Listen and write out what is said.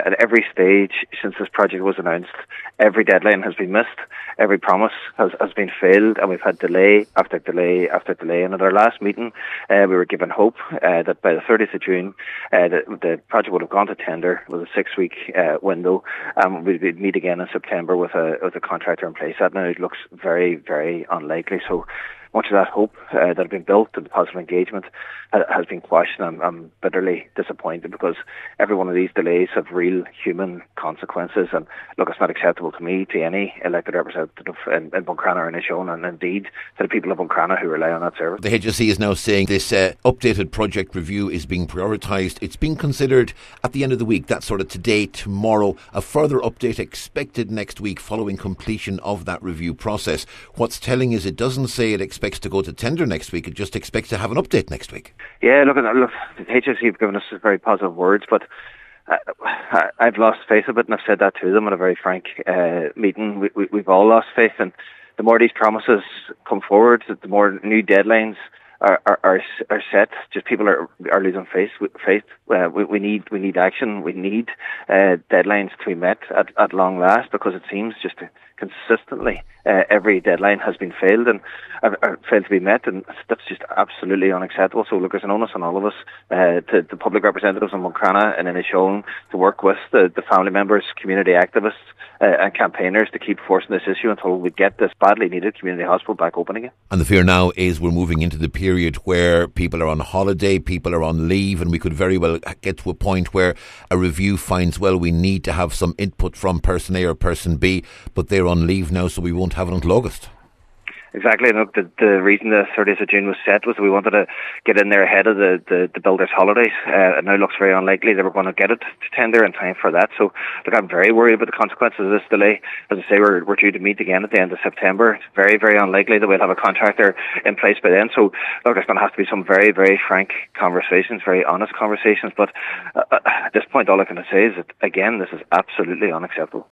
At every stage since this project was announced, every deadline has been missed, every promise has been failed, and we've had delay after delay after delay. And at our last meeting, we were given hope that by the 30th of June, the project would have gone to tender with a 6-week window, and we'd meet again in September with a contractor in place. That now looks very, very unlikely. So much of that hope that had been built and the positive engagement has been quashed, and I'm bitterly disappointed because every one of these delays have real human consequences. And look, it's not acceptable to me, to any elected representative in Buncrana or Inishowen, and indeed to the people of Buncrana who rely on that service. The HSE is now saying this updated project review is being prioritised. It's being considered at the end of the week. That's sort of today, tomorrow. A further update expected next week following completion of that review process. What's telling is it doesn't say it expects to go to tender next week. It just expects to have an update next week. Yeah, look, the HSE have given us very positive words, but I've lost faith a bit, and I've said that to them in a very frank meeting. We've all lost faith, and the more these promises come forward, the more new deadlines are set. Just people are losing faith. We need action. We need deadlines to be met at long last, because it seems just consistently every deadline has been failed to be met, and that's just absolutely unacceptable. So look, there's an onus on all of us, to the public representatives in Buncrana and Inishowen, to work with the family members, community activists and campaigners to keep forcing this issue until we get this badly needed community hospital back open again. And the fear now is we're moving into the period where people are on holiday, people are on leave, and we could very well get to a point where a review finds, well, we need to have some input from person A or person B, but they're on leave now, so we won't have it until August. Exactly, and look, the reason the 30th of June was set was that we wanted to get in there ahead of the builders' holidays. It now looks very unlikely that we're going to get it to tender in time for that. So, look, I'm very worried about the consequences of this delay. As I say, we're due to meet again at the end of September. It's very, very unlikely that we'll have a contractor in place by then. So, look, there's going to have to be some very, very frank conversations, very honest conversations. But at this point, all I can say is that, again, this is absolutely unacceptable.